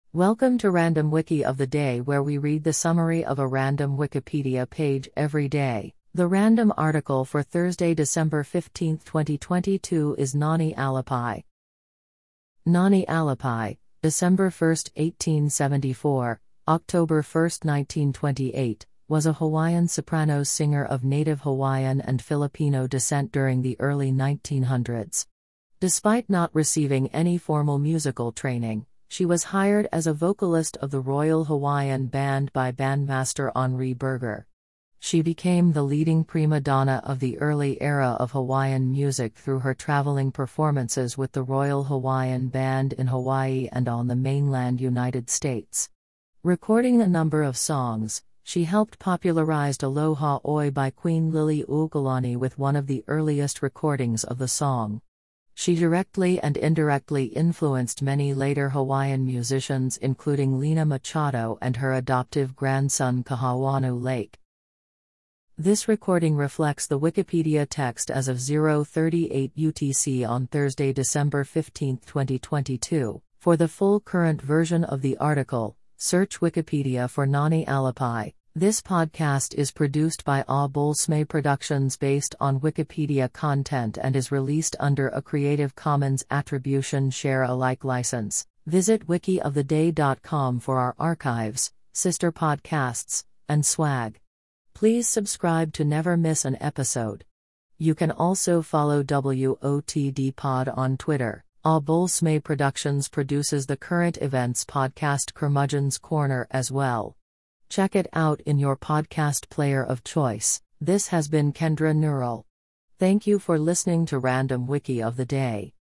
Welcome to Random Wiki of the Day, where we read the summary of a random Wikipedia page every day. The random article for Thursday, December 15, 2022 is Nani Alapai. Nani Alapai, December 1, 1874, October 1, 1928, was a Hawaiian soprano singer of native Hawaiian and Filipino descent during the early 1900s. Despite not receiving any formal musical training, she was hired as a vocalist of the Royal Hawaiian Band by bandmaster Henri Berger. She became the leading prima donna of the early era of Hawaiian music through her traveling performances with the Royal Hawaiian Band in Hawaii and on the mainland United States. Recording a number of songs, she helped popularize Aloha Oi by Queen Liliuokalani with one of the earliest recordings of the song. She directly and indirectly influenced many later Hawaiian musicians, including Lena Machado and her adoptive grandson Kahawanu Lake. This recording reflects the Wikipedia text as of 0:38 UTC on Thursday, December 15, 2022. For the full current version of the article, search Wikipedia for Nani Alapai. This podcast is produced by A Bolsme Productions based on Wikipedia content and is released under a Creative Commons Attribution Share Alike license. Visit wikioftheday.com for our archives, sister podcasts, and swag. Please subscribe to never miss an episode. You can also follow WOTD Pod on Twitter. A Bolsme Productions produces the current events podcast Curmudgeon's Corner as well. Check it out in your podcast player of choice. This has been Kendra Neural. Thank you for listening to Random Wiki of the Day.